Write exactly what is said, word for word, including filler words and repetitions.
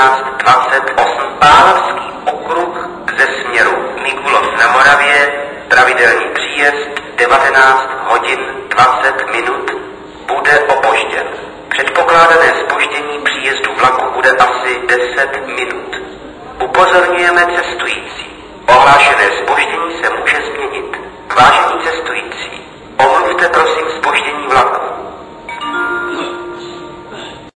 devatenáct dvacet osm. Pálavský okruh ze směru Mikulov na Moravě, pravidelný příjezd devatenáct hodin dvacet minut, bude opožděn. Předpokládané zpoždění příjezdu vlaku bude asi deset minut. Upozorňujeme cestující. Ohlášené zpoždění se může změnit. Vážení